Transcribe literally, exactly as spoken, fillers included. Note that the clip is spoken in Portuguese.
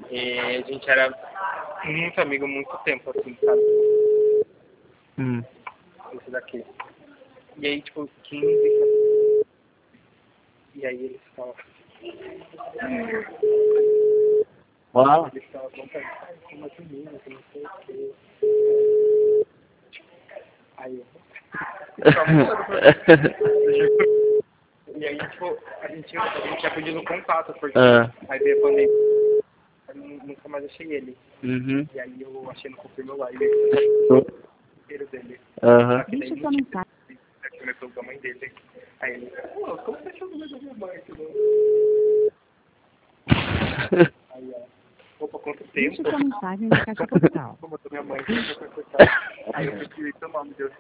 E a gente era muito amigo há muito tempo, assim, sabe? Hum. Esse daqui. E aí, tipo, quinze. E aí eles falam. Fala. Eles falam, como uma menina, que não sei o quê. Aí eu. E aí, tipo, a gente, a gente tinha pedido contato, porque Ah. aí veio a pandemia, eu nunca mais achei ele. Uhum. E aí eu achei no Confirma Live o inteiro dele. Aham. Deixa sua mensagem. Começou com a mãe dele. Aí ele, pô, como você achou o número da minha mãe? Aí, ó, opa, quanto tempo? Deixa sua mensagem na caixa postal. Como eu tô minha mãe, aí eu pesquisei seu nome, Deus.